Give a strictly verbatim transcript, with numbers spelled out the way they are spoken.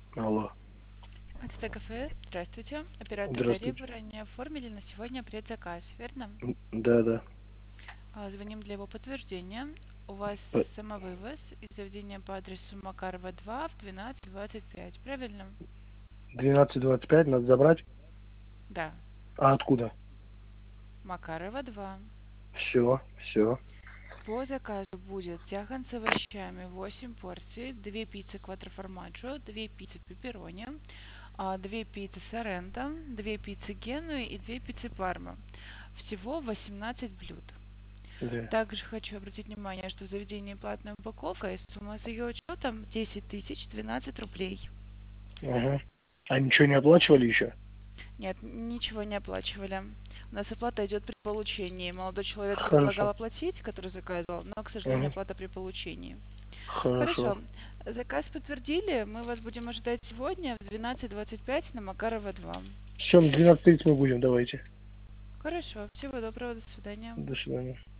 Алло. АЦТ кафе, здравствуйте. Оператор Дарья, Здравствуйте. вы ранее оформили на сегодня предзаказ, верно? М, Да, да. А, Звоним для его подтверждения. У вас П- самовывоз из заведения по адресу Макарова два в двенадцать двадцать пять, правильно? двенадцать двадцать пять надо забрать. Да, А откуда? Макарова два. Все, все. По заказу будет тяхан с овощами восемь порций, две пиццы квадроформаджо, две пиццы пепперони, а, две пиццы соренто, две пиццы генуи и две пиццы парма. Всего восемнадцать блюд. Да. Также хочу обратить внимание, что в заведении платная упаковка и сумма с ее учетом десять тысяч двенадцать рублей. Ага. А ничего не оплачивали еще? Нет, ничего не оплачивали. У нас оплата идет при получении. Молодой человек предлагал Хорошо. оплатить, который заказывал, но, к сожалению, Ага. оплата при получении. Хорошо. Хорошо. Заказ подтвердили. Мы вас будем ожидать сегодня в двенадцать двадцать пять на Макарова два. Все, на двенадцать тридцать мы будем, давайте. Хорошо. Всего доброго. До свидания. До свидания.